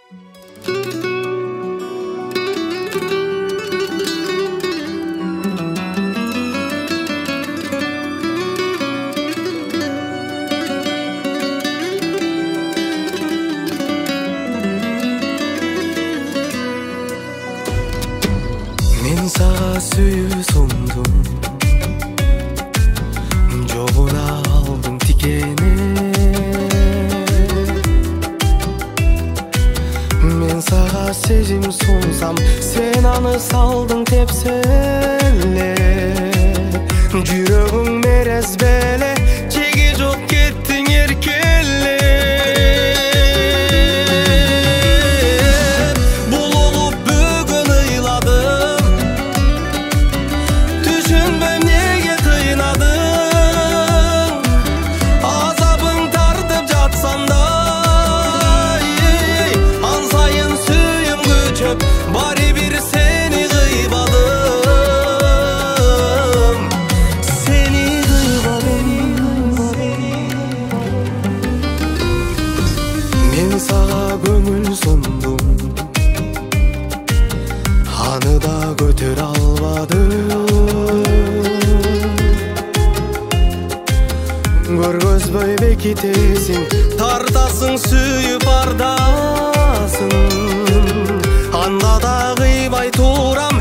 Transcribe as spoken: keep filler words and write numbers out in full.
Мен сага сүйүү сундум, жолуна алдым тикени. Мен сага сезим сунсам, сен аны салдың тепселе. Жүрөгүң мерез беле, чеги жок кеттиң эркеле. Bari bir seni kıymadım, seni kıymadım. Men sağa gömül sundum, аны da götür almadım. Көргөзбөй бекитесиң, тартасың сүйүп ардасың. Анда да кыйбай турам,